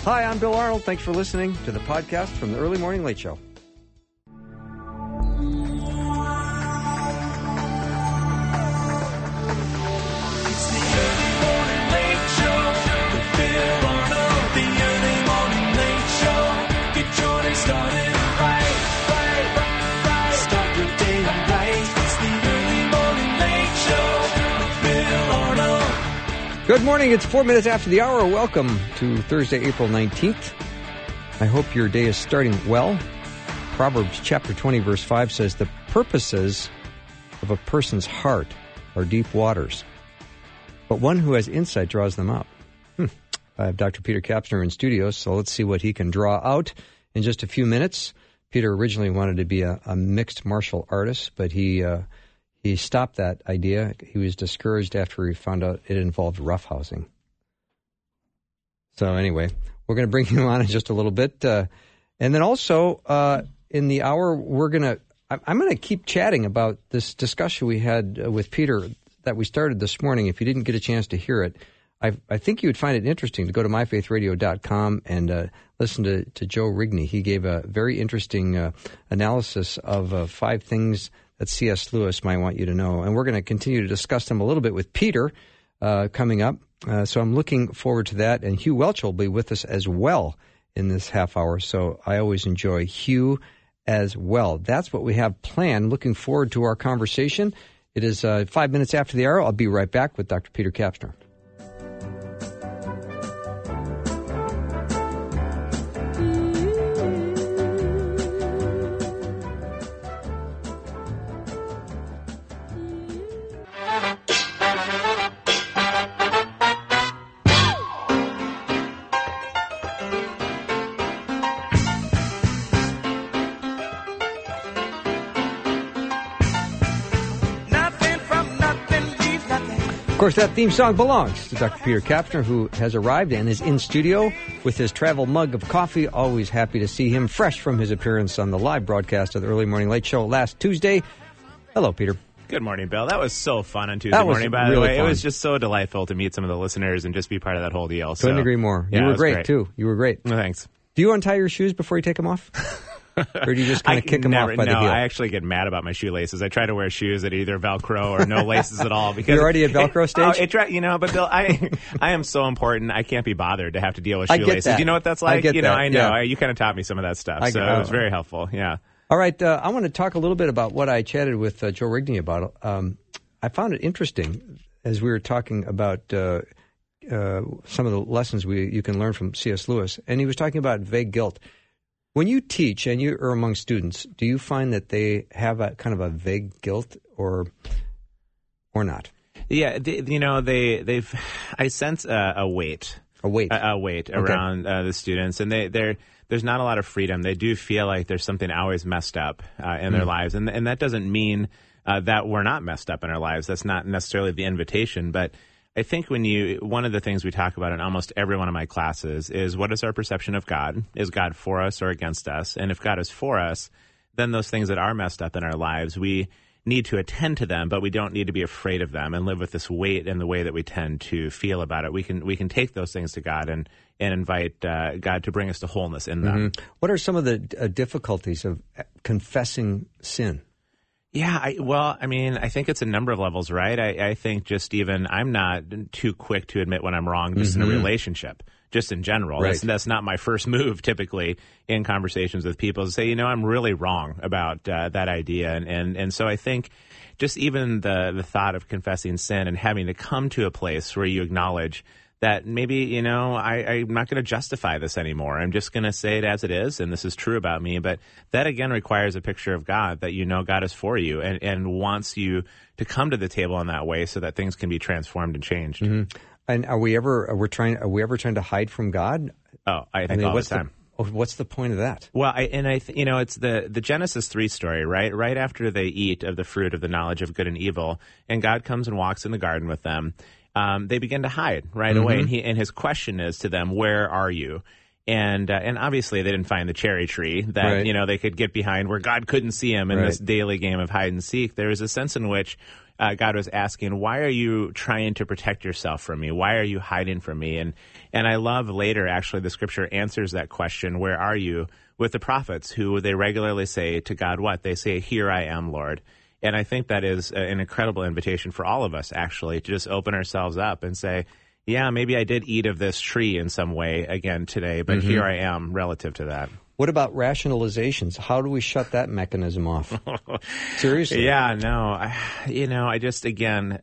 Hi, I'm Bill Arnold. Thanks for listening to the podcast from the Early Morning Late Show. Good morning. It's 4 minutes after the hour. Welcome to Thursday, April 19th. I hope your day is starting well. Proverbs chapter 20, verse 5 says, "The purposes of a person's heart are deep waters, but one who has insight draws them up." I have Dr. Peter Kapsner in studio, so let's see what he can draw out in just a few minutes. Peter originally wanted to be a mixed martial artist, but he stopped that idea. He was discouraged after he found out it involved roughhousing. So anyway, we're going to bring him on in just a little bit. And then also in the hour, I'm going to keep chatting about this discussion we had with Peter that we started this morning. If you didn't get a chance to hear it, I think you would find it interesting to go to myfaithradio.com and listen to Joe Rigney. He gave a very interesting analysis of 5 things that C.S. Lewis might want you to know. And we're going to continue to discuss them a little bit with Peter coming up. So I'm looking forward to that. And Hugh Welch will be with us as well in this half hour. So I always enjoy Hugh as well. That's what we have planned. Looking forward to our conversation. It is 5 minutes after the hour. I'll be right back with Dr. Peter Kapsner. Of course, that theme song belongs to Dr. Peter Kapsner, who has arrived and is in studio with his travel mug of coffee. Always happy to see him fresh from his appearance on the live broadcast of the Early Morning Late Show last Tuesday. Hello, Peter. Good morning, Bill. That was so fun on Tuesday morning, by the way. Fun. It was just so delightful to meet some of the listeners and just be part of that whole deal. Couldn't agree more. You were great, too. You were great. Well, thanks. Do you untie your shoes before you take them off? Or do you just kind of kick them off by the heel? No, I actually get mad about my shoelaces. I try to wear shoes that are either Velcro or no laces at all. Because you're already at Velcro stage? But Bill, I am so important. I can't be bothered to have to deal with shoelaces. I get that. Do you know what that's like? I get that. I know. Yeah. You kind of taught me some of that stuff. So it was very helpful. Yeah. All right. I want to talk a little bit about what I chatted with Joe Rigney about. I found it interesting as we were talking about some of the lessons you can learn from C.S. Lewis. And he was talking about vague guilt. When you teach and you are among students, do you find that they have a kind of a vague guilt or not? Yeah, I sense a weight around the students, and there's not a lot of freedom. They do feel like there's something always messed up in their lives, and that doesn't mean that we're not messed up in our lives. That's not necessarily the invitation, but I think one of the things we talk about in almost every one of my classes is what is our perception of God? Is God for us or against us? And if God is for us, then those things that are messed up in our lives, we need to attend to them, but we don't need to be afraid of them and live with this weight in the way that we tend to feel about it. We can take those things to God and invite God to bring us to wholeness in them. Mm-hmm. What are some of the difficulties of confessing sin? Yeah, I think it's a number of levels, right? I think just even I'm not too quick to admit when I'm wrong just in a relationship, just in general. Right. That's not my first move typically in conversations with people to say, I'm really wrong about that idea. And so I think just even the thought of confessing sin and having to come to a place where you acknowledge that maybe, I'm not going to justify this anymore. I'm just going to say it as it is, and this is true about me. But that, again, requires a picture of God, that God is for you and wants you to come to the table in that way so that things can be transformed and changed. Mm-hmm. And are we ever trying to hide from God? Oh, I think all the time. What's the point of that? Well, it's the Genesis 3 story, right? Right after they eat of the fruit of the knowledge of good and evil, and God comes and walks in the garden with them. They begin to hide right away, and his question is to them, "Where are you?" And obviously they didn't find the cherry tree that they could get behind where God couldn't see him in this daily game of hide and seek. There was a sense in which God was asking, why are you trying to protect yourself from me? Why are you hiding from me? And I love later, actually, the scripture answers that question, where are you, with the prophets, who they regularly say to God what? They say, here I am, Lord. And I think that is an incredible invitation for all of us, actually, to just open ourselves up and say, yeah, maybe I did eat of this tree in some way again today, but here I am relative to that. What about rationalizations? How do we shut that mechanism off? Seriously? Yeah, no. I just, again,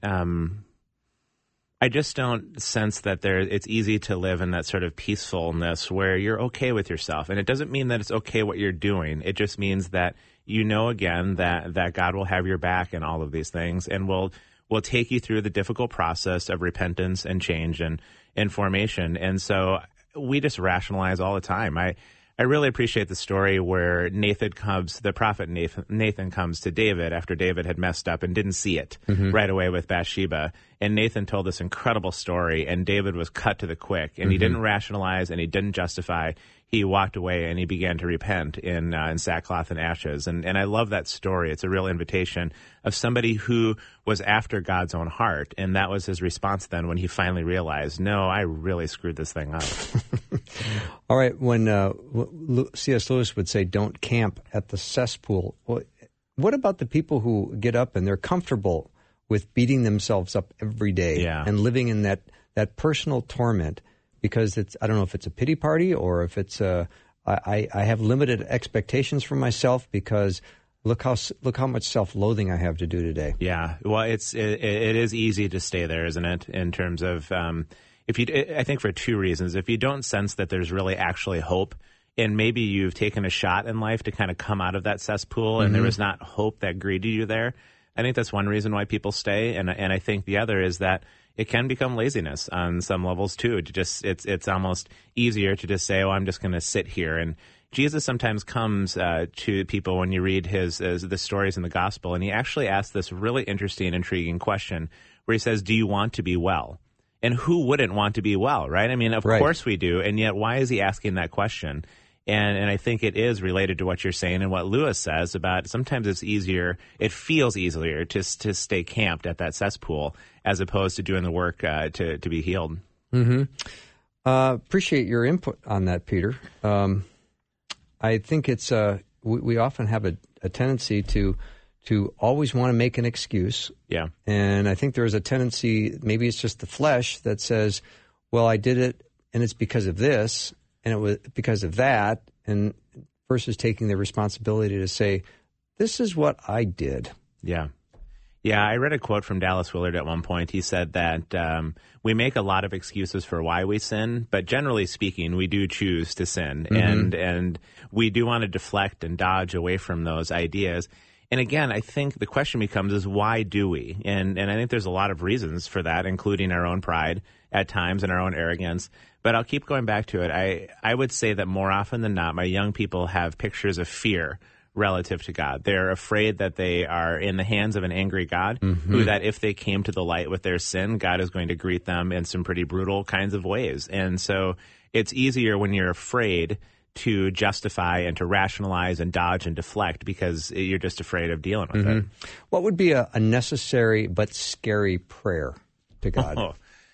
I just don't sense that it's easy to live in that sort of peacefulness where you're okay with yourself. And it doesn't mean that it's okay what you're doing. It just means that again, that God will have your back in all of these things and will take you through the difficult process of repentance and change and formation. And so we just rationalize all the time. I really appreciate the story where the prophet Nathan comes to David after David had messed up and didn't see it right away with Bathsheba. And Nathan told this incredible story, and David was cut to the quick. And he didn't rationalize and he didn't justify. He walked away and he began to repent in sackcloth and ashes. And I love that story. It's a real invitation of somebody who was after God's own heart. And that was his response then when he finally realized, no, I really screwed this thing up. All right. When C.S. Lewis would say, don't camp at the cesspool, what about the people who get up and they're comfortable with beating themselves up every day and living in that personal torment? Because I don't know if it's a pity party or if it's I have limited expectations for myself because look how much self-loathing I have to do today. Yeah, well, it is easy to stay there, isn't it? In terms of I think for two reasons. If you don't sense that there's really actually hope, and maybe you've taken a shot in life to kind of come out of that cesspool, and there was not hope that greeted you there, I think that's one reason why people stay. And I think the other is that it can become laziness on some levels too. It's almost easier to just say, "Oh, I'm just going to sit here." And Jesus sometimes comes to people when you read the stories in the gospel, and he actually asks this really interesting, intriguing question, where he says, "Do you want to be well?" And who wouldn't want to be well, right? I mean, of course we do. And yet, why is he asking that question? And I think it is related to what you're saying and what Lewis says about sometimes it feels easier to stay camped at that cesspool as opposed to doing the work to be healed. Appreciate your input on that, Peter. I think it's we often have a tendency to always want to make an excuse. Yeah. And I think there's a tendency, maybe it's just the flesh that says, well, I did it and it's because of this. And it was because of that, and versus taking the responsibility to say, this is what I did. Yeah. Yeah, I read a quote from Dallas Willard at one point. He said that we make a lot of excuses for why we sin, but generally speaking, we do choose to sin. And we do want to deflect and dodge away from those ideas. And again, I think the question becomes is why do we? And I think there's a lot of reasons for that, including our own pride at times and our own arrogance. But I'll keep going back to it. I would say that more often than not, my young people have pictures of fear relative to God. They're afraid that they are in the hands of an angry God, who that if they came to the light with their sin, God is going to greet them in some pretty brutal kinds of ways. And so it's easier when you're afraid to justify and to rationalize and dodge and deflect because you're just afraid of dealing with it. What would be a necessary but scary prayer to God?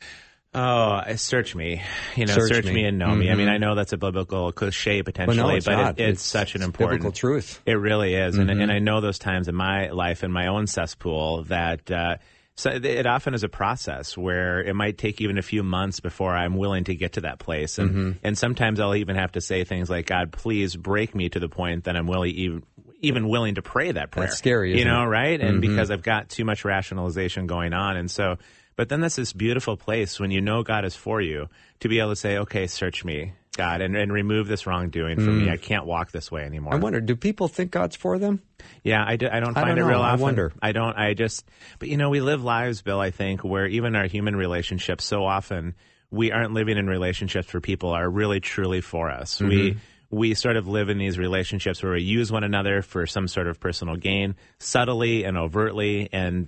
Search me. Search me and know me. I mean, I know that's a biblical cliche potentially, but it's such an important biblical truth. It really is. And I know those times in my life, in my own cesspool, that so it often is a process where it might take even a few months before I'm willing to get to that place. And sometimes I'll even have to say things like, God, please break me to the point that I'm even willing to pray that prayer. That's scary, isn't it? Right? And because I've got too much rationalization going on. And so, but then that's this beautiful place when you know God is for you to be able to say, okay, search me, God, and remove this wrongdoing from me. I can't walk this way anymore. I wonder, do people think God's for them? Yeah, I don't find it real often. I wonder. But we live lives, Bill, I think, where even our human relationships, so often we aren't living in relationships where people are really, truly for us. We sort of live in these relationships where we use one another for some sort of personal gain, subtly and overtly, and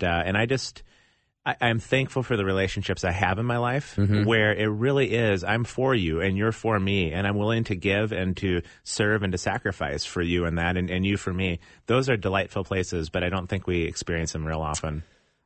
I'm thankful for the relationships I have in my life where it really is, I'm for you and you're for me, and I'm willing to give and to serve and to sacrifice for you and that, and you for me. Those are delightful places, but I don't think we experience them real often.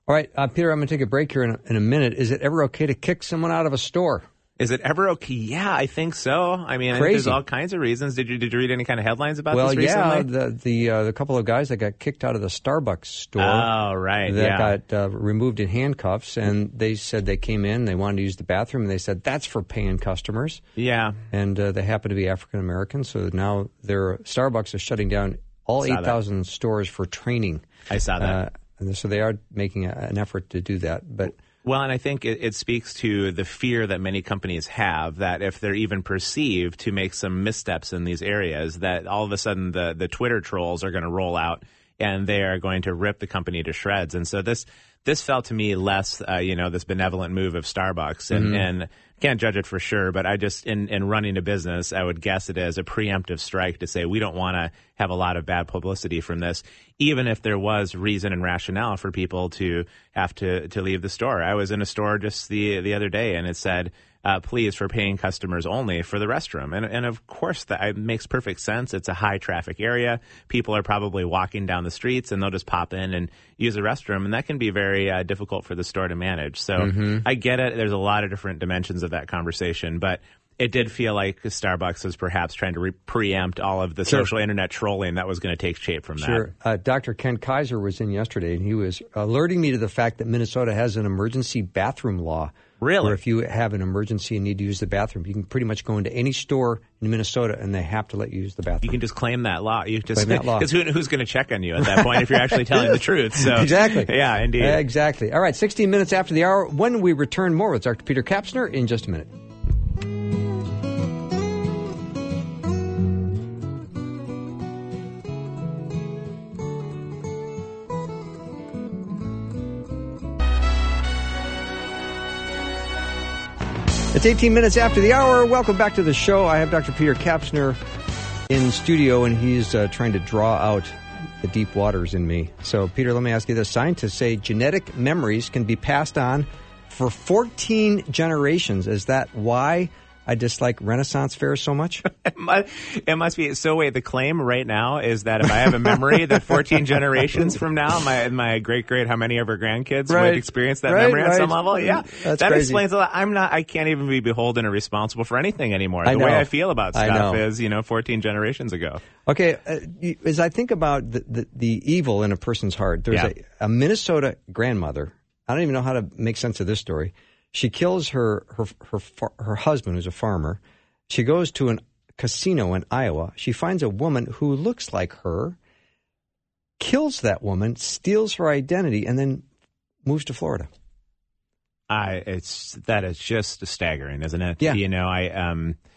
All right, Peter, I'm going to take a break here in a minute. Is it ever okay to kick someone out of a store? Is it ever okay? Yeah, I think so. I mean, I think there's all kinds of reasons. Did you read any kind of headlines about this recently? Well, yeah, the couple of guys that got kicked out of the Starbucks store. Oh, right, that got removed in handcuffs, and they said they came in, they wanted to use the bathroom, and they said that's for paying customers. Yeah. And they happen to be African American, so now Starbucks is shutting down all 8,000 stores for training. I saw that. And so they are making an effort to do that, but. Well, and I think it speaks to the fear that many companies have that if they're even perceived to make some missteps in these areas, that all of a sudden the Twitter trolls are going to roll out and they are going to rip the company to shreds. And so this felt to me less, this benevolent move of Starbucks. And can't judge it for sure, but I just, in running a business, I would guess it as a preemptive strike to say we don't want to have a lot of bad publicity from this, even if there was reason and rationale for people to have to leave the store. I was in a store just the other day, and it said, please, for paying customers only for the restroom. And of course, that makes perfect sense. It's a high traffic area. People are probably walking down the streets, and they'll just pop in and use the restroom. And that can be very difficult for the store to manage. So I get it. There's a lot of different dimensions of that conversation. But it did feel like Starbucks was perhaps trying to preempt all of the social internet trolling that was going to take shape from that. Sure. Dr. Ken Kaiser was in yesterday, and he was alerting me to the fact that Minnesota has an emergency bathroom law. Really? Where if you have an emergency and need to use the bathroom, you can pretty much go into any store in Minnesota and they have to let you use the bathroom. You can just claim that law. Claim that law. Because who's going to check on you at that point if you're actually telling the truth? So exactly. Yeah, indeed. Exactly. All right, 16 minutes after the hour. When we return, more with Dr. Peter Kapsner in just a minute. It's 18 minutes after the hour. Welcome back to the show. I have Dr. Peter Kapsner in studio, and he's trying to draw out the deep waters in me. So, Peter, let me ask you this. Scientists say genetic memories can be passed on for 14 generations. Is that why I dislike Renaissance fairs so much? It must be. So wait, the claim right now is that if I have a memory that 14 generations from now, my great-great, how many of our grandkids would experience that memory on some level? Yeah. That crazy. Explains a lot. I can't even be beholden or responsible for anything anymore. The way I feel about stuff is, 14 generations ago. Okay. As I think about the evil in a person's heart, there's a Minnesota grandmother. I don't even know how to make sense of this story. She kills her husband, who's a farmer. She goes to a casino in Iowa. She finds a woman who looks like her, kills that woman, steals her identity, and then moves to Florida. That is just staggering, isn't it? Yeah.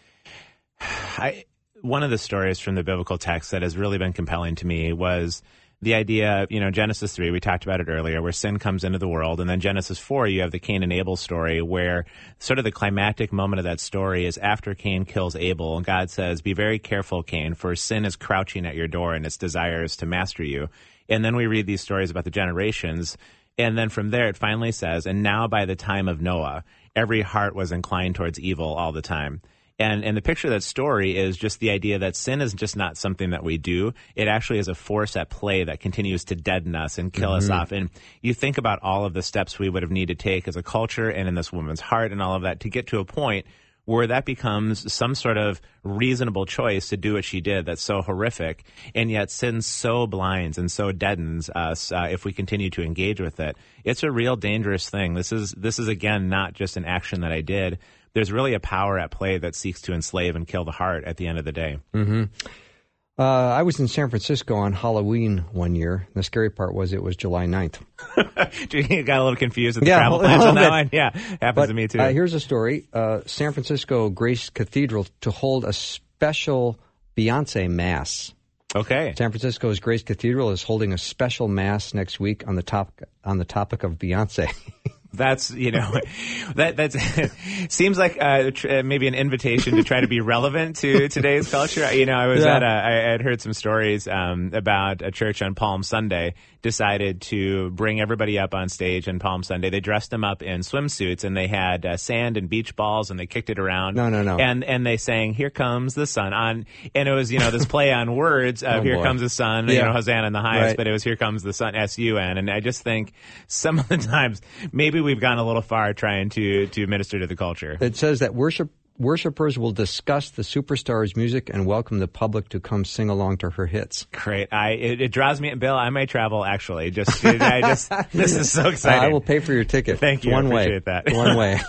One of the stories from the biblical text that has really been compelling to me was the idea, Genesis 3, we talked about it earlier, where sin comes into the world. And then Genesis 4, you have the Cain and Abel story, where sort of the climactic moment of that story is after Cain kills Abel. And God says, be very careful, Cain, for sin is crouching at your door and its desires to master you. And then we read these stories about the generations. And then from there, it finally says, and now by the time of Noah, every heart was inclined towards evil all the time. And the picture of that story is just the idea that sin is just not something that we do. It actually is a force at play that continues to deaden us and kill us off. And you think about all of the steps we would have needed to take as a culture and in this woman's heart and all of that to get to a point where that becomes some sort of reasonable choice to do what she did that's so horrific. And yet sin so blinds and so deadens us if we continue to engage with it. It's a real dangerous thing. This is again, not just an action that I did. There's really a power at play that seeks to enslave and kill the heart at the end of the day. Mm-hmm. I was in San Francisco on Halloween one year. The scary part was it was July 9th. You got a little confused with the travel plans on that one? Yeah, happens to me too. Here's a story. San Francisco Grace Cathedral to hold a special Beyonce Mass. Okay. San Francisco's Grace Cathedral is holding a special Mass next week on the topic of Beyonce. That's, that seems like maybe an invitation to try to be relevant to today's culture. I had heard some stories about a church on Palm Sunday decided to bring everybody up on stage on Palm Sunday. They dressed them up in swimsuits, and they had sand and beach balls, and they kicked it around. No. And they sang, "Here Comes the Sun," and it was, this play on words of "Here Comes the Sun," Hosanna in the highest, right. But it was "Here Comes the Sun," S-U-N. And I just think some of the times maybe we've gone a little far trying to minister to the culture. It says that worshipers will discuss the superstar's music and welcome the public to come sing along to her hits. Great. It draws me, Bill, I may travel, actually. This is so exciting. I will pay for your ticket. Thank you. One I appreciate way. That. One way.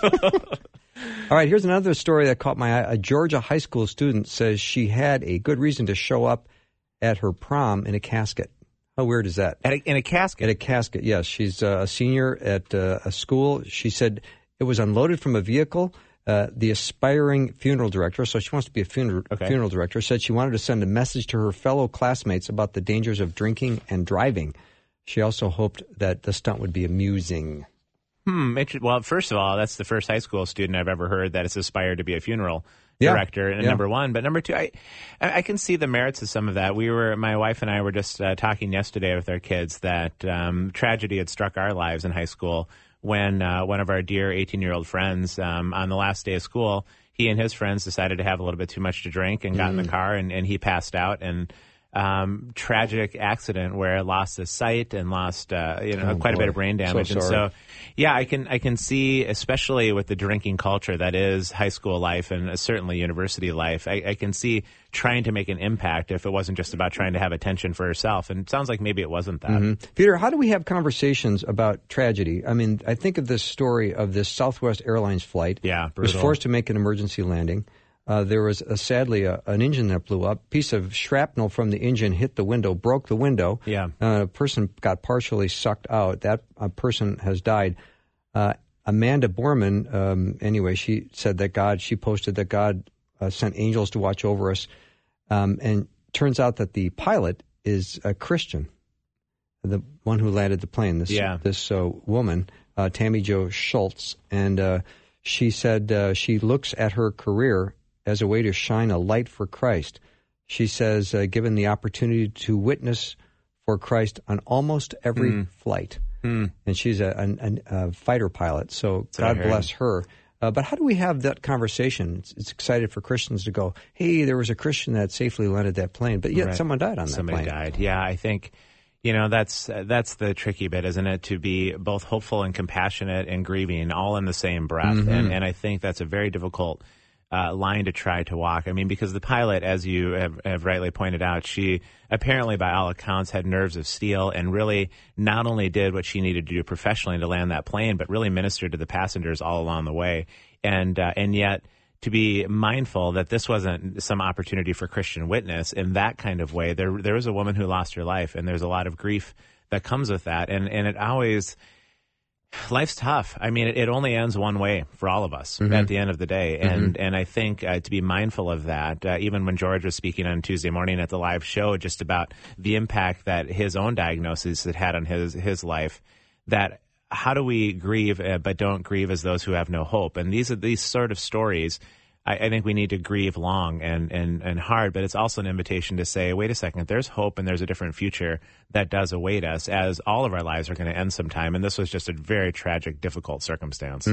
All right, here's another story that caught my eye. A Georgia high school student says she had a good reason to show up at her prom in a casket. How weird is that? In a casket? In a casket, yes. She's a senior at a school. She said it was unloaded from a vehicle. The aspiring funeral director, so she wants to be a funeral director, said she wanted to send a message to her fellow classmates about the dangers of drinking and driving. She also hoped that the stunt would be amusing. Well, first of all, that's the first high school student I've ever heard that has aspired to be a funeral director, number one. But number two, I can see the merits of some of that. My wife and I were just talking yesterday with our kids that tragedy had struck our lives in high school when one of our dear 18-year-old friends, on the last day of school, he and his friends decided to have a little bit too much to drink and got in the car, and he passed out. And tragic accident where lost his sight and lost quite a bit of brain damage. So sorry. And so, I can see, especially with the drinking culture that is high school life and certainly university life, I can see trying to make an impact if it wasn't just about trying to have attention for herself. And it sounds like maybe it wasn't that. Mm-hmm. Peter, how do we have conversations about tragedy? I mean, I think of this story of this Southwest Airlines flight. Yeah, brutal. Was forced to make an emergency landing. There was sadly an engine that blew up. Piece of shrapnel from the engine hit the window, broke the window. Yeah. A person got partially sucked out. That person has died. Amanda Borman, anyway, she said that she posted that God sent angels to watch over us. And turns out that the pilot is a Christian, the one who landed the plane, this woman, Tammy Jo Schultz. And she said she looks at her career as a way to shine a light for Christ. She says, given the opportunity to witness for Christ on almost every flight. And she's a fighter pilot, so God bless her. But how do we have that conversation? It's excited for Christians to go, hey, there was a Christian that safely landed that plane, but yet someone died on that plane. Somebody died. Yeah, I think, that's the tricky bit, isn't it? To be both hopeful and compassionate and grieving all in the same breath. Mm-hmm. And I think that's a very difficult line to try to walk. I mean, because the pilot, as you have rightly pointed out, she apparently, by all accounts, had nerves of steel and really not only did what she needed to do professionally to land that plane, but really ministered to the passengers all along the way. And yet, to be mindful that this wasn't some opportunity for Christian witness in that kind of way. There was a woman who lost her life, and there's a lot of grief that comes with that. And it always... Life's tough. I mean, it only ends one way for all of us at the end of the day. And I think to be mindful of that, even when George was speaking on Tuesday morning at the live show just about the impact that his own diagnosis had on his life, that how do we grieve but don't grieve as those who have no hope? And these sort of stories, I think we need to grieve long and hard, but it's also an invitation to say, wait a second, there's hope and there's a different future that does await us, as all of our lives are going to end sometime. And this was just a very tragic, difficult circumstance.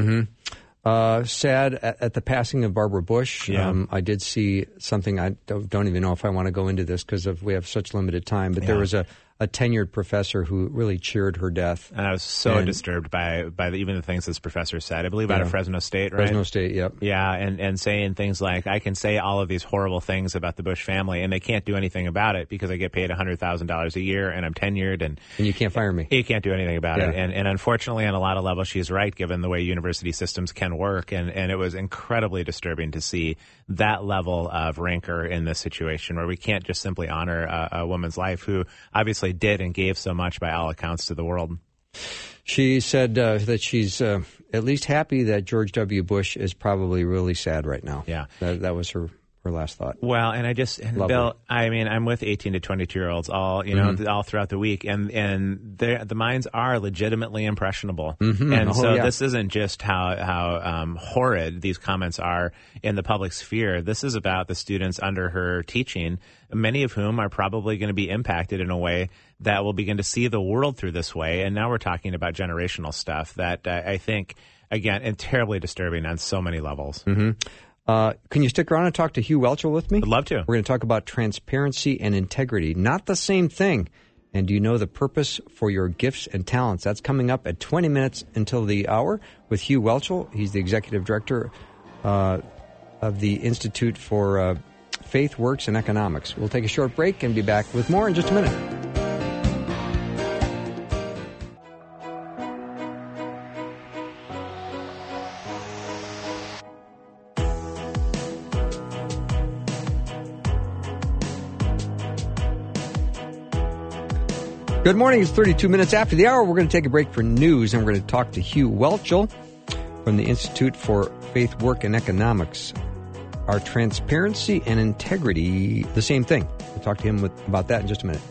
Sad at the passing of Barbara Bush. Yeah. I did see something, I don't even know if I want to go into this because we have such limited time, but there was a tenured professor who really cheered her death. And I was so disturbed by even the things this professor said. I believe out of Fresno State, right? Fresno State, yep. Yeah, and saying things like, I can say all of these horrible things about the Bush family, and they can't do anything about it because I get paid $100,000 a year, and I'm tenured. And you can't fire me. You can't do anything about it. And unfortunately, on a lot of levels, she's right, given the way university systems can work. And it was incredibly disturbing to see that level of rancor in this situation where we can't just simply honor a woman's life who obviously did and gave so much by all accounts to the world. She said that she's at least happy that George W. Bush is probably really sad right now. Yeah. That was her her last thought. Well, and Bill, I mean, I'm with 18 to 22-year-olds all, all throughout the week, and the minds are legitimately impressionable. Mm-hmm. And this isn't just how horrid these comments are in the public sphere. This is about the students under her teaching, many of whom are probably going to be impacted in a way that will begin to see the world through this way. And now we're talking about generational stuff that I think, again, and terribly disturbing on so many levels. Mm-hmm. Can you stick around and talk to Hugh Welchel with me? I'd love to. We're going to talk about transparency and integrity. Not the same thing. And do you know the purpose for your gifts and talents? That's coming up at 20 minutes until the hour with Hugh Welchel. He's the executive director of the Institute for Faith, Works, and Economics. We'll take a short break and be back with more in just a minute. Good morning. It's 32 minutes after the hour. We're going to take a break for news, and we're going to talk to Hugh Welchel from the Institute for Faith, Work, and Economics. Are transparency and integrity the same thing? We'll talk to him about that in just a minute.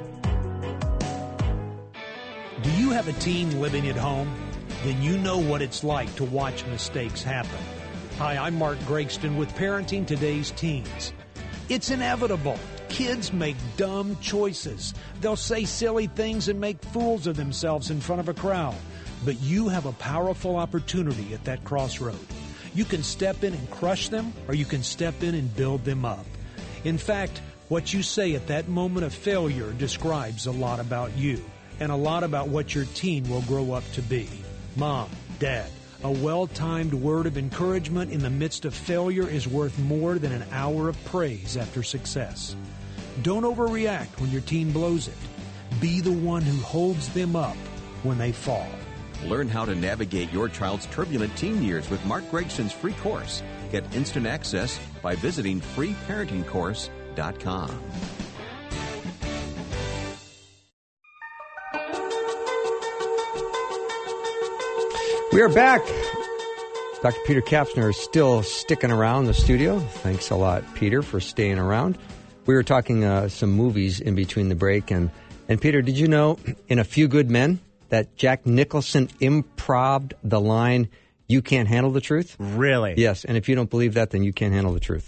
Do you have a teen living at home? Then you know what it's like to watch mistakes happen. Hi, I'm Mark Gregston with Parenting Today's Teens. It's inevitable. Kids make dumb choices. They'll say silly things and make fools of themselves in front of a crowd. But you have a powerful opportunity at that crossroad. You can step in and crush them, or you can step in and build them up. In fact, what you say at that moment of failure describes a lot about you and a lot about what your teen will grow up to be. Mom, Dad, a well-timed word of encouragement in the midst of failure is worth more than an hour of praise after success. Don't overreact when your teen blows it. Be the one who holds them up when they fall. Learn how to navigate your child's turbulent teen years with Mark Gregston's free course. Get instant access by visiting freeparentingcourse.com. We are back. Dr. Peter Kapsner is still sticking around the studio. Thanks a lot, Peter, for staying around. We were talking some movies in between the break. And Peter, did you know in A Few Good Men that Jack Nicholson improv'd the line, "You can't handle the truth"? Really? Yes. And if you don't believe that, then you can't handle the truth.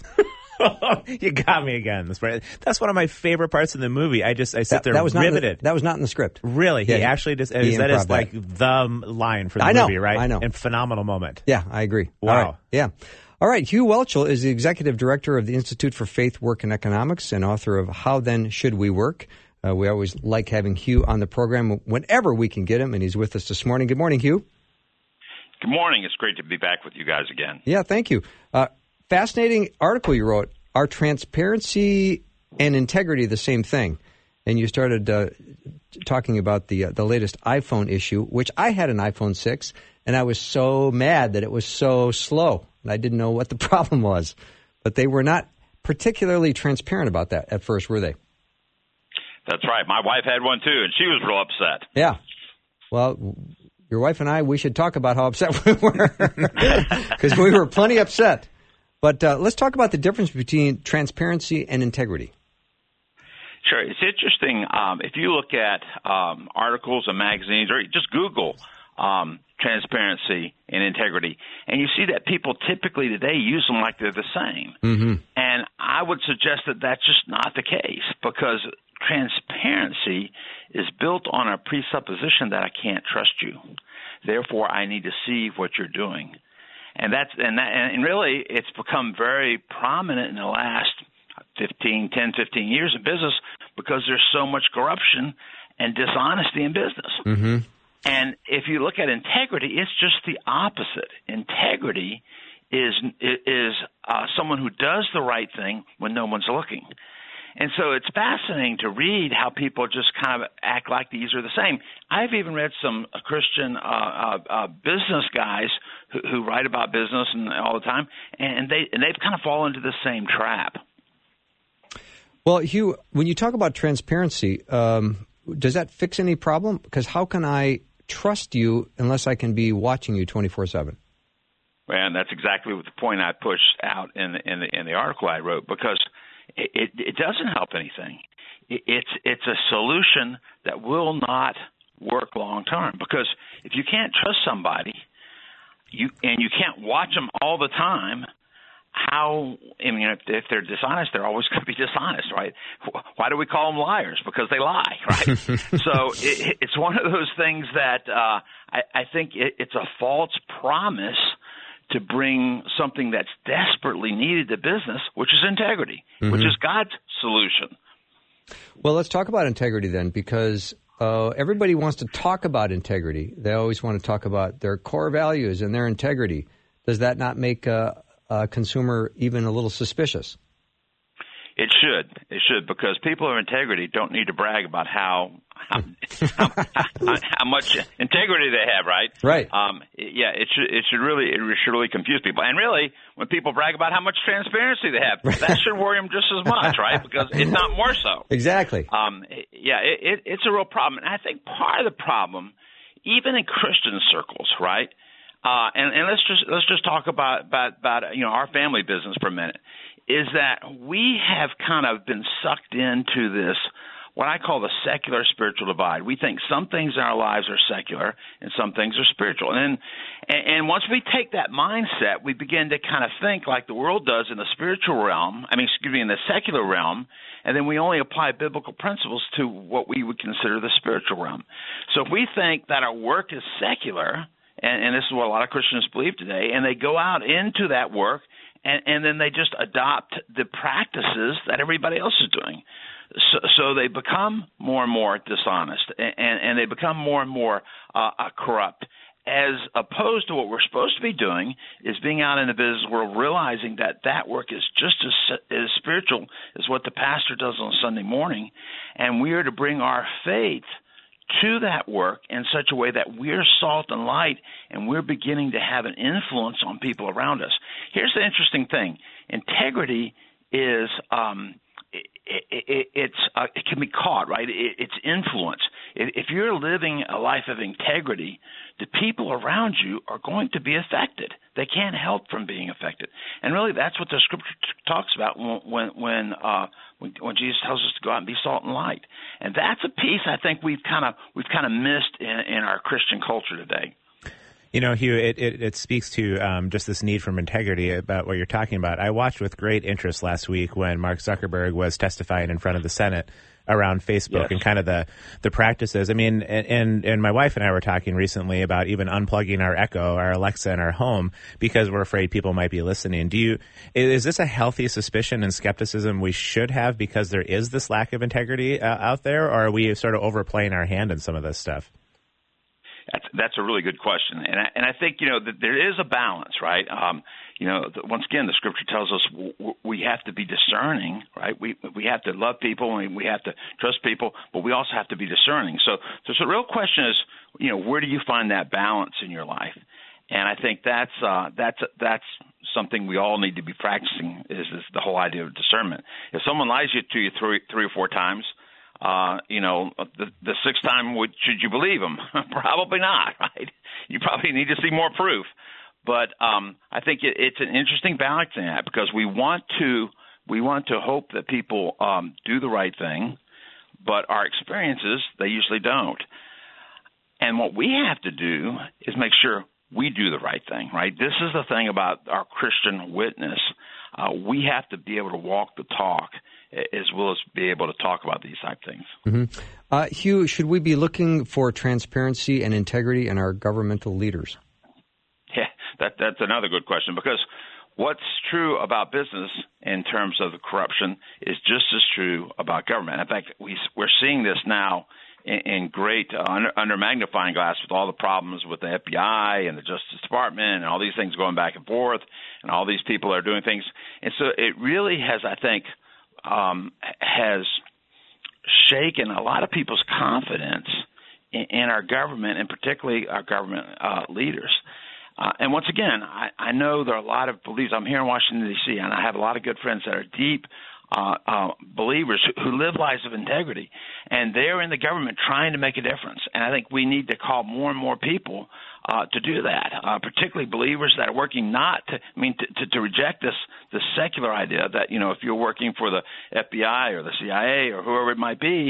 You got me again. That's one of my favorite parts of the movie. I sit there riveted. That was not in the script. Really? Yeah, he actually just, that is like the line for the movie, right? I know. And phenomenal moment. Yeah, I agree. Wow. All right. Yeah. All right. Hugh Welchel is the executive director of the Institute for Faith, Work, and Economics and author of How Then Should We Work? We always like having Hugh on the program whenever we can get him, and he's with us this morning. Good morning, Hugh. Good morning. It's great to be back with you guys again. Yeah, thank you. Fascinating article you wrote. Are transparency and integrity the same thing? And you started talking about the latest iPhone issue, which I had an iPhone 6, and I was so mad that it was so slow, and I didn't know what the problem was. But they were not particularly transparent about that at first, were they? That's right. My wife had one, too, and she was real upset. Yeah. Well, your wife and I, we should talk about how upset we were, because we were plenty upset. But let's talk about the difference between transparency and integrity. Sure. It's interesting. If you look at articles and magazines, or just Google transparency and integrity, and you see that people typically today use them like they're the same. Mm-hmm. And I would suggest that that's just not the case, because transparency is built on a presupposition that I can't trust you. Therefore, I need to see what you're doing. And really, it's become very prominent in the last 10, 15 years in business, because there's so much corruption and dishonesty in business. Mm-hmm. And if you look at integrity, it's just the opposite. Integrity is someone who does the right thing when no one's looking. And so it's fascinating to read how people just kind of act like these are the same. I've even read some Christian business guys who write about business and all the time, and they've kind of fallen into the same trap. Well, Hugh, when you talk about transparency, does that fix any problem? Because how can I trust you unless I can be watching you 24/7? And that's exactly what the point I pushed out in the article I wrote, because it doesn't help anything. It's a solution that will not work long term, because if you can't trust somebody, you can't watch them all the time. If they're dishonest, they're always going to be dishonest, right? Why do we call them liars? Because they lie, right? So it's one of those things that I think it's a false promise to bring something that's desperately needed to business, which is integrity, which is God's solution. Well, let's talk about integrity then, because everybody wants to talk about integrity. They always want to talk about their core values and their integrity. Does that not make a consumer even a little suspicious? It should, because people of integrity don't need to brag about how much integrity they have, right? Right. It should really confuse people. And really, when people brag about how much transparency they have, that should worry them just as much, right? Because if not more so. Exactly. It's a real problem. And I think part of the problem, even in Christian circles, right? And let's just talk about our family business for a minute, is that we have kind of been sucked into this, what I call the secular spiritual divide. We think some things in our lives are secular and some things are spiritual. And once we take that mindset, we begin to kind of think like the world does in the spiritual realm, in the secular realm, and then we only apply biblical principles to what we would consider the spiritual realm. So if we think that our work is secular, and this is what a lot of Christians believe today, and they go out into that work, and then they just adopt the practices that everybody else is doing. So they become more and more dishonest, and they become more and more corrupt, as opposed to what we're supposed to be doing is being out in the business world, realizing that work is just as spiritual as what the pastor does on Sunday morning, and we are to bring our faith to that work in such a way that we're salt and light, and we're beginning to have an influence on people around us. Here's the interesting thing. Integrity is it can be caught, right? It's influence. If you're living a life of integrity, the people around you are going to be affected. They can't help from being affected. And really, that's what the Scripture talks about when Jesus tells us to go out and be salt and light. And that's a piece I think we've kind of missed in our Christian culture today. You know, Hugh, it speaks to just this need for integrity about what you're talking about. I watched with great interest last week when Mark Zuckerberg was testifying in front of the Senate around Facebook and kind of the practices. I mean, and my wife and I were talking recently about even unplugging our Echo, our Alexa in our home, because we're afraid people might be listening. Is this a healthy suspicion and skepticism we should have because there is this lack of integrity out there, or are we sort of overplaying our hand in some of this stuff? That's a really good question, and I think that there is a balance, right? Once again, the Scripture tells us we have to be discerning, right? We have to love people and we have to trust people, but we also have to be discerning. So the real question is, where do you find that balance in your life? And I think that's something we all need to be practicing. Is the whole idea of discernment? If someone lies to you three or four times, the sixth time, should you believe them? Probably not, right? You probably need to see more proof. But I think it's an interesting balancing act, because we want to hope that people do the right thing, but our experiences, they usually don't. And what we have to do is make sure we do the right thing, right? This is the thing about our Christian witness. We have to be able to walk the talk as well as be able to talk about these type things. Mm-hmm. Hugh, should we be looking for transparency and integrity in our governmental leaders? Yeah, that's another good question, because what's true about business in terms of the corruption is just as true about government. In fact, we're seeing this now in great under magnifying glass with all the problems with the FBI and the Justice Department and all these things going back and forth, and all these people are doing things. And so it really has, I think, has shaken a lot of people's confidence in our government, and particularly our government leaders. And once again, I know there are a lot of beliefs. I'm here in Washington, D.C., and I have a lot of good friends that are deep believers who live lives of integrity, and they're in the government trying to make a difference. And I think we need to call more and more people to do that, particularly believers that are working to reject this secular idea that, if you're working for the FBI or the CIA or whoever it might be,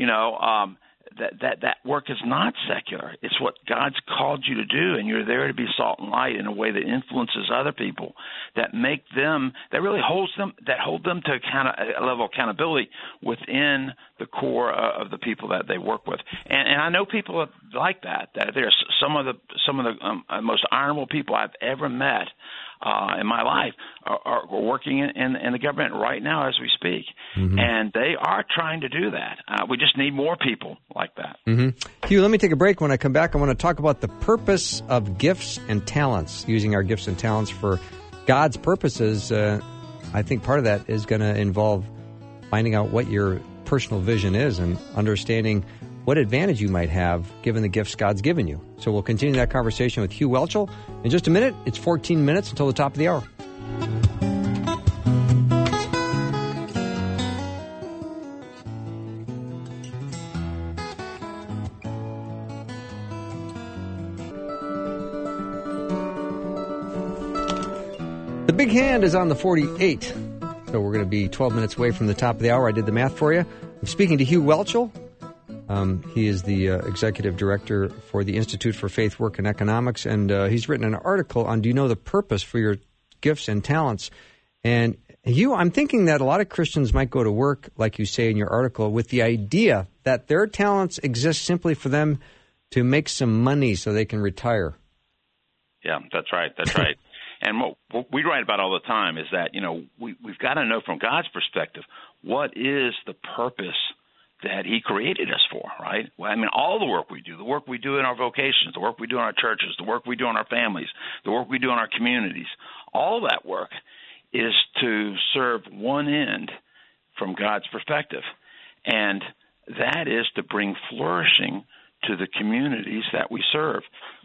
that work is not secular. It's what God's called you to do, and you're there to be salt and light in a way that influences other people, that really hold them to a level of accountability within the core of the people that they work with. And I know people like that. That there's some of the most honorable people I've ever met in my life are working in the government right now as we speak. Mm-hmm. And they are trying to do that. We just need more people like that. Mm-hmm. Hugh, let me take a break. When I come back, I want to talk about the purpose of gifts and talents, using our gifts and talents for God's purposes. I think part of that is going to involve finding out what your personal vision is and understanding what advantage you might have given the gifts God's given you. So we'll continue that conversation with Hugh Welchel in just a minute. It's 14 minutes until the top of the hour. The big hand is on the 48. So we're going to be 12 minutes away from the top of the hour. I did the math for you. I'm speaking to Hugh Welchel. He is the executive director for the Institute for Faith, Work, and Economics, and he's written an article on, do you know the purpose for your gifts and talents? And Hugh, I'm thinking that a lot of Christians might go to work, like you say in your article, with the idea that their talents exist simply for them to make some money so they can retire. Yeah, that's right. That's right. And what we write about all the time is that, we've got to know from God's perspective, what is the purpose that he created us for, right? Well, all the work we do in our vocations, the work we do in our churches, the work we do in our families, the work we do in our communities, all that work is to serve one end from God's perspective, and that is to bring flourishing to the communities that we serve.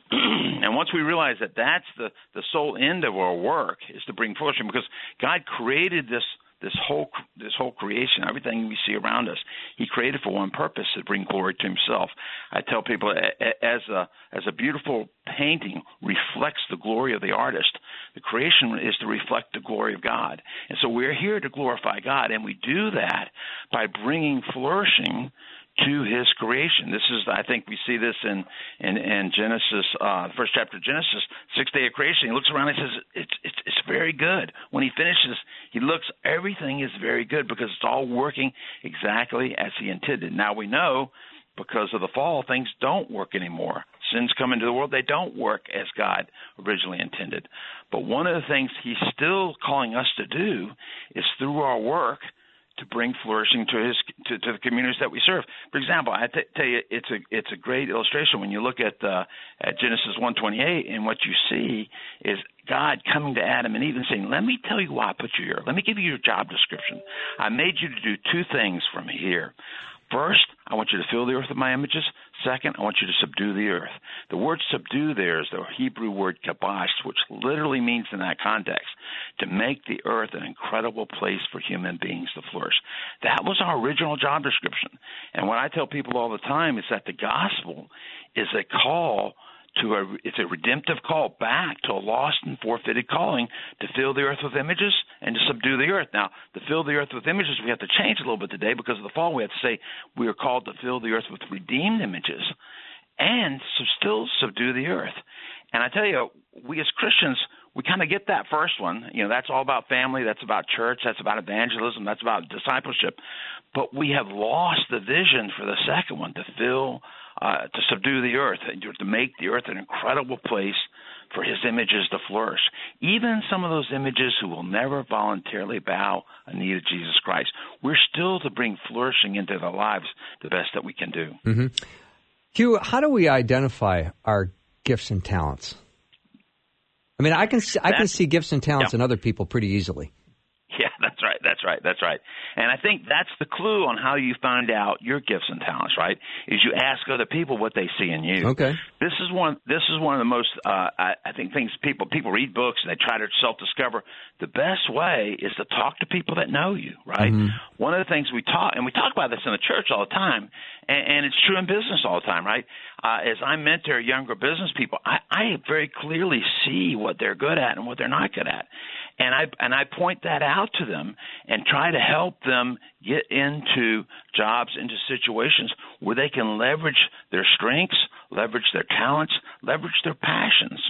And once we realize that that's the sole end of our work is to bring flourishing, because God created this whole creation, everything we see around us, he created for one purpose, to bring glory to himself. I tell people, as a beautiful painting reflects the glory of the artist, the creation is to reflect the glory of God. And so we're here to glorify God, and we do that by bringing flourishing to his creation. This is, I think we see this in Genesis, the first chapter of Genesis, sixth day of creation. He looks around and says, it's very good. When he finishes, he looks, everything is very good because it's all working exactly as he intended. Now we know because of the fall, things don't work anymore. Sins come into the world, they don't work as God originally intended. But one of the things he's still calling us to do is through our work to bring flourishing to the communities that we serve. For example, I tell you, it's a great illustration when you look at Genesis 1:28, and what you see is God coming to Adam and Eve and saying, "Let me tell you why I put you here. Let me give you your job description. I made you to do two things for me here. First, I want you to fill the earth with my images. Second, I want you to subdue the earth." The word subdue there is the Hebrew word kabash, which literally means in that context to make the earth an incredible place for human beings to flourish. That was our original job description. And what I tell people all the time is that the gospel is a call it's a redemptive call back to a lost and forfeited calling to fill the earth with images and to subdue the earth. Now, to fill the earth with images, we have to change a little bit today because of the fall. We have to say we are called to fill the earth with redeemed images and still subdue the earth. And I tell you, we as Christians, we kind of get that first one. That's all about family. That's about church. That's about evangelism. That's about discipleship. But we have lost the vision for the second one, to subdue the earth and to make the earth an incredible place for his images to flourish. Even some of those images who will never voluntarily bow a knee to Jesus Christ, we're still to bring flourishing into their lives the best that we can do. Mm-hmm. Hugh, how do we identify our gifts and talents? I can see gifts and talents in other people pretty easily. Yeah, that's right. That's right. And I think that's the clue on how you find out your gifts and talents, right? Is you ask other people what they see in you. Okay. This is one of the most I think things people read books and they try to self-discover. The best way is to talk to people that know you, right? Mm-hmm. One of the things we talk about this in the church all the time, and it's true in business all the time, right? As I mentor younger business people, I very clearly see what they're good at and what they're not good at. And I point that out to them and try to help them get into jobs, into situations where they can leverage their strengths, leverage their talents, leverage their passions.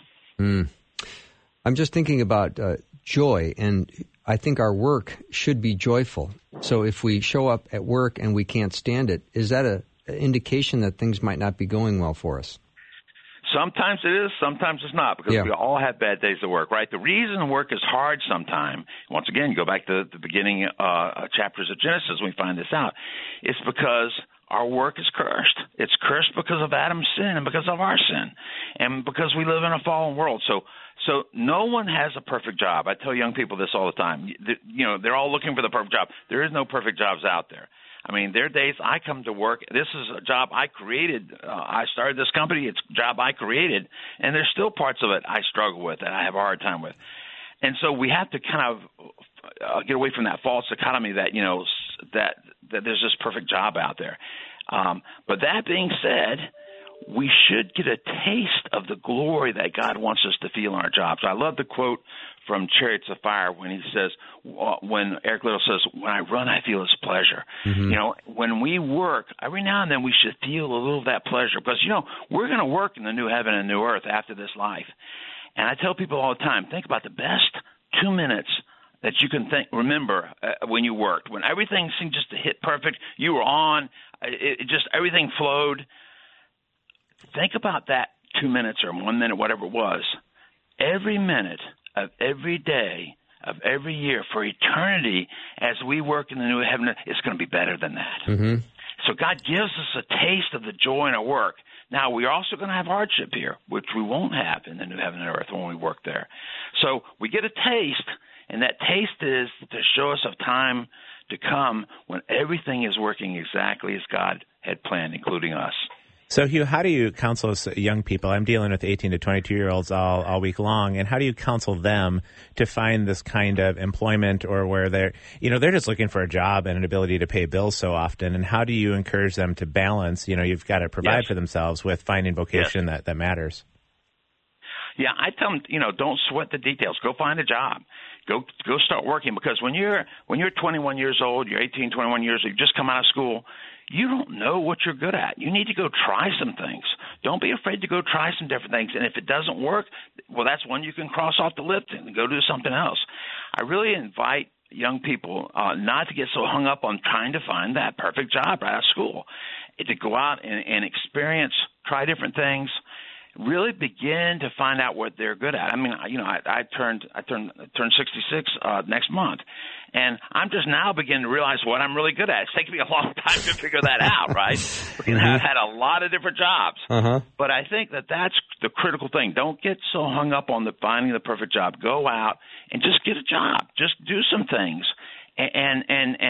I'm just thinking about joy, and I think our work should be joyful. So if we show up at work and we can't stand it, is that an indication that things might not be going well for us? Sometimes it is, sometimes it's not, because we all have bad days at work, right? The reason work is hard sometimes, once again, go back to the beginning chapters of Genesis, we find this out, it's because our work is cursed. It's cursed because of Adam's sin and because of our sin and because we live in a fallen world. So no one has a perfect job. I tell young people this all the time. They're all looking for the perfect job. There is no perfect jobs out there. I mean, there are days I come to work. This is a job I created. I started this company. It's a job I created, and there's still parts of it I struggle with and I have a hard time with. And so we have to kind of get away from that false dichotomy that that there's this perfect job out there. But that being said, we should get a taste of the glory that God wants us to feel in our jobs. I love the quote from Chariots of Fire when he says, when Eric Liddell says, when I run, I feel his pleasure. Mm-hmm. When we work, every now and then we should feel a little of that pleasure because, we're going to work in the new heaven and new earth after this life. And I tell people all the time, think about the best 2 minutes that you can remember when you worked, when everything seemed just to hit perfect. You were on, everything flowed. Think about that 2 minutes or 1 minute, whatever it was. Every minute of every day of every year for eternity as we work in the new heaven, it's going to be better than that. Mm-hmm. So God gives us a taste of the joy in our work. Now, we're also going to have hardship here, which we won't have in the new heaven and earth when we work there. So we get a taste, and that taste is to show us of time to come when everything is working exactly as God had planned, including us. So, Hugh, how do you counsel young people? I'm dealing with 18 to 22-year-olds all week long, and how do you counsel them to find this kind of employment or where they're just looking for a job and an ability to pay bills so often, and how do you encourage them to balance, you've got to provide for themselves with finding vocation that matters? Yeah, I tell them, don't sweat the details. Go find a job. Go start working, because when you're 21 years old, you're 18, 21 years old, you just come out of school, you don't know what you're good at. You need to go try some things. Don't be afraid to go try some different things. And if it doesn't work, well, that's one you can cross off the list and go do something else. I really invite young people not to get so hung up on trying to find that perfect job right out of school, to go out and experience, try different things, really begin to find out what they're good at. I mean, I turned 66 next month, and I'm just now beginning to realize what I'm really good at. It's taken me a long time to figure that out, right? Because I've had a lot of different jobs. But I think that's the critical thing. Don't get so hung up on finding the perfect job. Go out and just get a job. Just do some things, and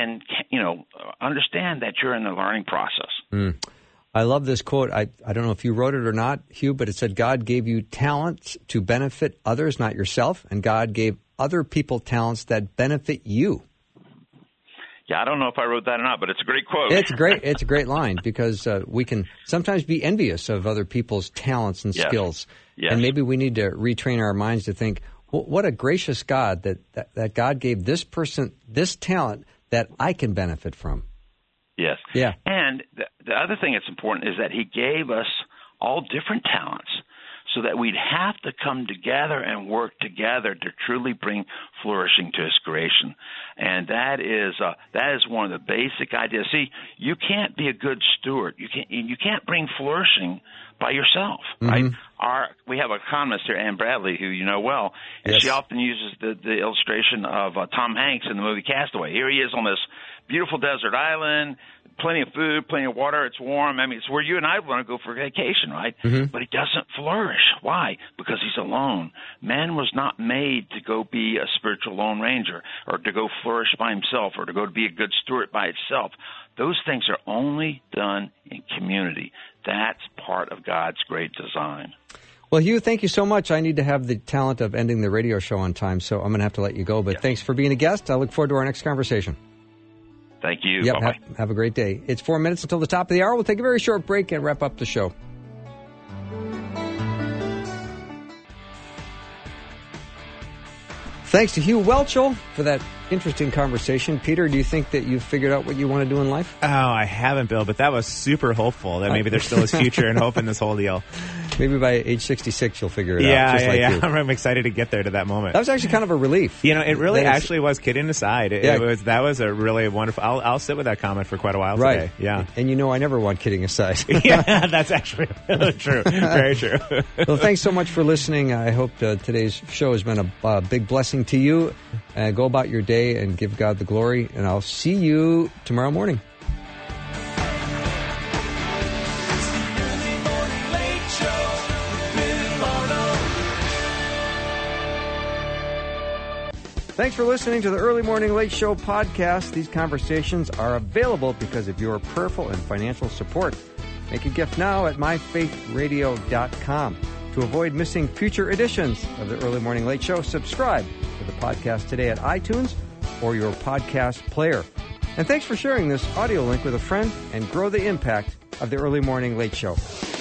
understand that you're in the learning process. I love this quote. I don't know if you wrote it or not, Hugh, but it said, God gave you talents to benefit others, not yourself, and God gave other people talents that benefit you. Yeah, I don't know if I wrote that or not, but it's a great quote. It's great. It's a great line, because we can sometimes be envious of other people's talents and skills. Yes. And maybe we need to retrain our minds to think, what a gracious God that God gave this person this talent that I can benefit from. Yes. Yeah. And the other thing that's important is that he gave us all different talents so that we'd have to come together and work together to truly bring flourishing to his creation. And that is one of the basic ideas. See, you can't be a good steward. You can't bring flourishing by yourself, right? We have an economist here, Ann Bradley, who you know well, and she often uses the illustration of Tom Hanks in the movie Castaway. Here he is on this beautiful desert island, plenty of food, plenty of water. It's warm. I mean, it's where you and I want to go for vacation, right? Mm-hmm. But he doesn't flourish. Why? Because he's alone. Man was not made to go be a spiritual lone ranger or to go flourish by himself or to go to be a good steward by itself. Those things are only done in community. That's part of God's great design. Well, Hugh, thank you so much. I need to have the talent of ending the radio show on time, so I'm going to have to let you go. But Thanks for being a guest. I look forward to our next conversation. Thank you. Yep, Bye-bye. Have a great day. It's 4 minutes until the top of the hour. We'll take a very short break and wrap up the show. Thanks to Hugh Welchel for that interesting conversation. Peter, do you think that you've figured out what you want to do in life? Oh, I haven't, Bill, but that was super hopeful that maybe there still is future and hope in this whole deal. Maybe by age 66 you'll figure it out. Yeah. I'm excited to get there to that moment. That was actually kind of a relief. You know, it really actually was, kidding aside. That was a really wonderful. I'll sit with that comment for quite a while today. Yeah. And you know I never want kidding aside. Yeah, that's actually really true. Very true. Well, thanks so much for listening. I hope today's show has been a big blessing to you. Go about your day and give God the glory. And I'll see you tomorrow morning. Thanks for listening to the Early Morning Late Show podcast. These conversations are available because of your prayerful and financial support. Make a gift now at myfaithradio.com. To avoid missing future editions of the Early Morning Late Show, subscribe to the podcast today at iTunes or your podcast player. And thanks for sharing this audio link with a friend and grow the impact of the Early Morning Late Show.